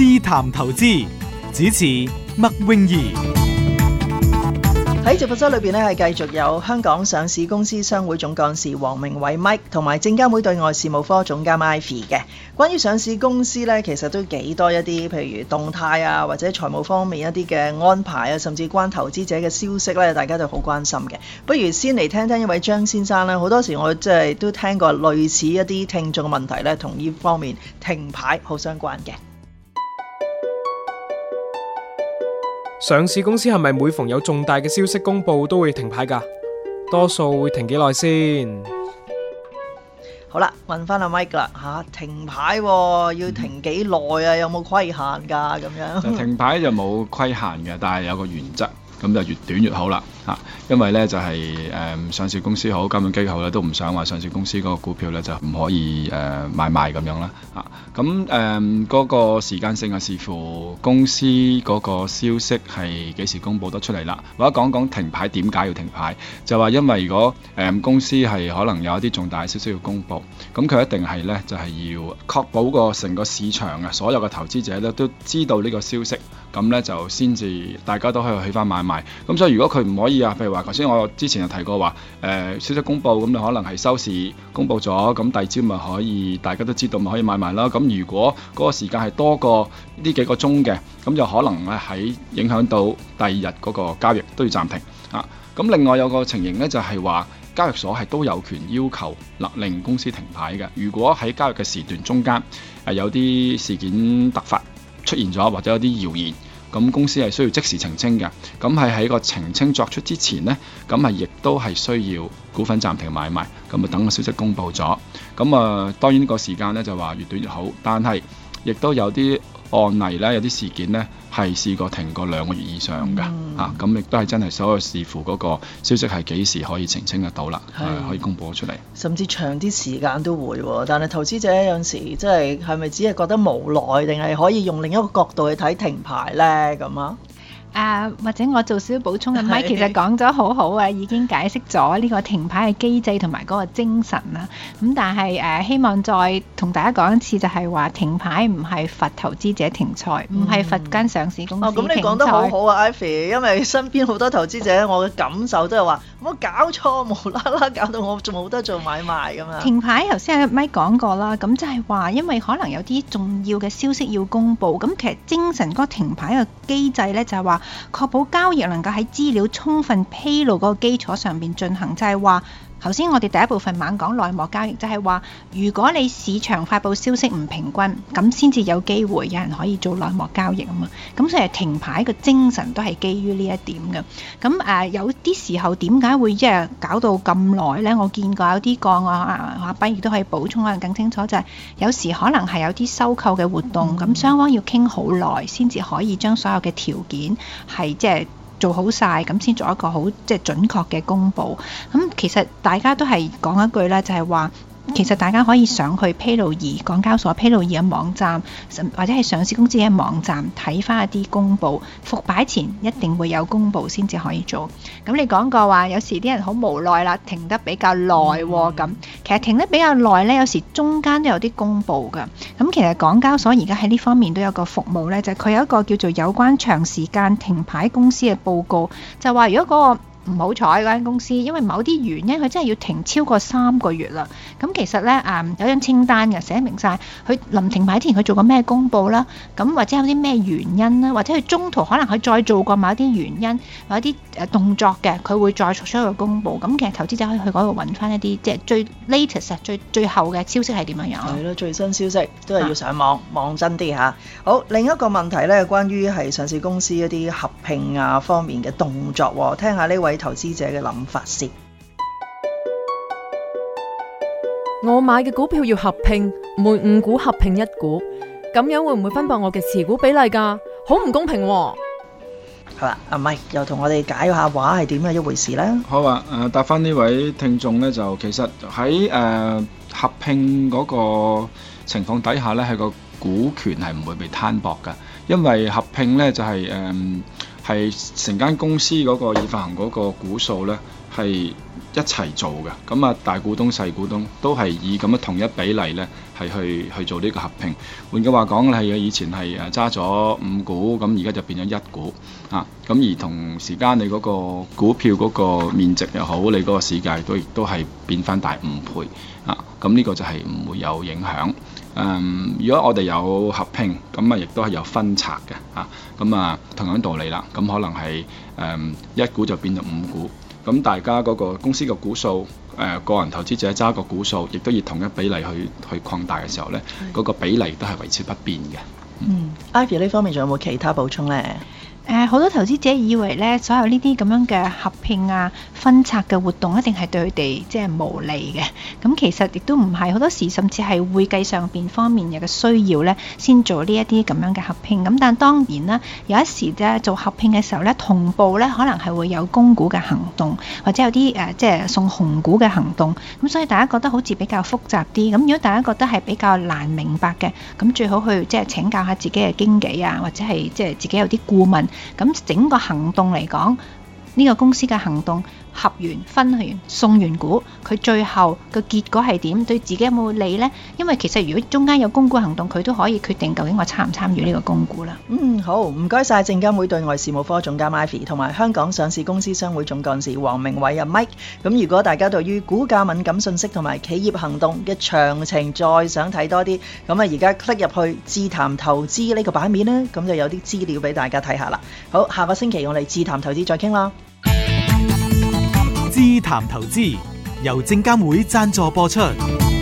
試談投資，主持麥詠儀。 喺直播室裏邊咧，係繼續有香港上市公司商會總幹事黃明偉 Mike 同埋證監會對外事務科總監 Ivy 嘅。關於上市公司咧，其實都幾多一啲，譬如動態啊，或者財務方面一啲嘅安排啊，甚至關投資者嘅消息咧，大家都好關心嘅。不如先嚟聽聽一位張先生啦。好多時我即係都聽過類似一啲聽眾嘅問題咧，同呢方面停牌好相關嘅。 上市公司係咪每逢有重大嘅消息公布都會停牌㗎？多數會停幾耐先？ 好啦，問翻阿 Mike 啦嚇，停牌要停幾耐啊？有冇規限㗎？咁樣停牌就冇規限嘅，但係有個原則，咁就越短越好啦嚇。因為咧就係上市公司好，監管機構咧都唔想話上市公司嗰個股票咧就唔可以買賣咁樣啦嚇。咁嗰個時間性係視乎公司嗰個消息係幾時公佈得出嚟啦。或者講講停牌點解要停牌，就話因為如果公司係可能有一啲重大消息要公佈，咁佢一定係咧就係要確保個成個市場啊，所有嘅投資者咧都知道呢個消息，咁咧就先至大家都可以去翻買賣。咁所以如果佢唔可以啊，譬如話頭先我之前就提過話消息公佈，咁你可能係收市公佈咗，咁第二朝咪可以大家都知道咪可以買賣啦。咁如果嗰個時間係多過呢幾個鐘嘅，咁就可能咧喺影響到第二日嗰個交易都要暫停啊。咁另外有個情形咧就係話交易所係都有權要求令公司停牌嘅。如果喺交易嘅時段中間有啲事件突發出現咗，或者有啲謠言，咁公司係需要即時澄清嘅。咁係喺個澄清作出之前呢，咁係亦都係需要股份暫停買賣，咁啊等個消息公佈咗。咁當然呢個時間呢就話越短越好，但係亦都有啲案例呢，有啲事件呢係試過停過2個月以上嘅嚇，咁亦都係真係所有視乎嗰個消息係幾時可以澄清得到啦，可以公佈出嚟。 甚至長啲時間都會喎，但係投資者有陣時即係咪只係覺得無奈，定係可以用另一個角度去睇停牌呢？咁或者我做少少補充嘅，Mike 其實講咗好好啊，已經解釋咗呢個停牌嘅機制同埋嗰個精神啦。咁但係希望再同大家講一次，就係話停牌唔係罰投資者停賽，唔係罰間上市公司停賽。 咁你講得好好啊 Ivy， 因為身邊好多投資者，我嘅感受都係話冇搞錯，無啦啦搞到我仲冇得做買賣咁樣。 停牌頭先阿 Mike 講過啦，咁就係話因為可能有啲重要嘅消息要公佈，咁其實精神嗰個停牌嘅機制呢，就係話確保交易能夠喺資料充分披露嗰個基礎上邊進行，就係話頭先我哋第一部分猛講內幕交易，就係話如果你市場發佈消息唔平均，咁先至有機會有人可以做內幕交易啊嘛。咁所以停牌嘅精神都係基於呢一點嘅。咁有啲時候點解會搞到咁耐呢？我見過有啲個案阿斌亦都可以補充可能更清楚，就係有時可能係有啲收購嘅活動，咁雙方要傾好耐先至可以將所有嘅條件係即係做好晒，咁先做一個好即係準確嘅公佈。咁其實大家都係講一句咧，就係話其實大家可以上去披露易港交所披露易嘅網站，或者係上市公司嘅網站睇翻一啲公佈，復牌前一定會有公佈先至可以做。咁你講過話有時啲人好無奈啦，停得比較耐喎。咁其實停得比較耐呢，有時中間都有啲公佈㗎。咁其實港交所而家喺呢方面都有個服務呢，就係佢有一個叫做有關長時間停牌公司嘅報告，就話如果嗰個唔好彩嗰間公司，因為某啲原因佢真係要停超過3個月啦。咁其實呢，有張清單嘅，寫明晒佢臨停牌之前佢做過咩公佈啦，咁或者有啲咩原因啦，或者佢中途可能佢再做過某啲原因或者啲動作嘅，佢會再作出一個公佈。咁其實投資者可以去嗰度揾翻一啲即係最 latest 最後嘅消息係點樣樣。 係咯，最新消息都係要上網望真啲嚇。好，另一個問題呢，關於係上市公司一啲合併方面嘅動作喎，聽下呢位投資者嘅諗法先。 我買嘅股票要合併，每5股合併1股，咁樣會唔會分薄我嘅持股比例㗎？好唔公平喎！ 好啦，阿 Mike 又同我哋解下話係點嘅一回事咧。 好啊，答翻呢位聽眾呢，就其實喺合併嗰個情況底下呢，係個股權係唔會被攤薄㗎，因為合併呢就係成間公司嗰個已發行嗰個股數呢係一齊做嘅。咁啊，大股東細股東都係以咁嘅同一比例呢係去做呢個合併。換句話講係以前係揸咗5股，咁而家就變咗1股啊。咁而同時間你嗰個股票嗰個面值又好，你嗰個市價亦都係變翻大5倍啊。咁呢個就係唔會有影響。如果我哋有合併，咁啊亦都係有分拆嘅啊。咁啊同樣道理啦，咁可能係1股就變咗5股。咁大家嗰個公司嘅股數，個人投資者揸個股數，亦都以同一比例去擴大嘅時候呢，嗰個比例都係維持不變嘅。 Ivy 呢方面仲有冇其他補充呢？ 好多投資者以為咧，所有呢啲咁樣嘅合併啊、分拆嘅活動一定係對佢哋即係無利嘅。咁其實亦都唔係，好多時甚至係會計上邊方面有嘅需要咧，先做呢一啲咁樣嘅合併。咁但當然啦，有一時咧做合併嘅時候咧，同步咧可能係會有供股嘅行動，或者有啲即係送紅股嘅行動。咁所以大家覺得好似比較複雜啲。咁如果大家覺得係比較難明白嘅，咁最好去即係請教下自己嘅經紀啊，或者係即係自己有啲顧問。咁整個行動嚟講，呢個公司嘅行動合完、分完、送完股，佢最後個結果係點？對自己有冇利呢？因為其實如果中間有供股行動，佢都可以決定究竟我參唔參與呢個供股啦。 好，唔該晒證監會對外事務科總監 Ivy 同埋香港上市公司商會總幹事黃明偉啊 Mike。咁如果大家對於股價敏感信息同埋企業行動嘅詳情再想睇多啲，咁啊而家 click 入去智談投資呢個版面呢，咁就有啲資料俾大家睇下啦。好，下個星期我哋智談投資再傾啦。 智談投資由證監會贊助播出。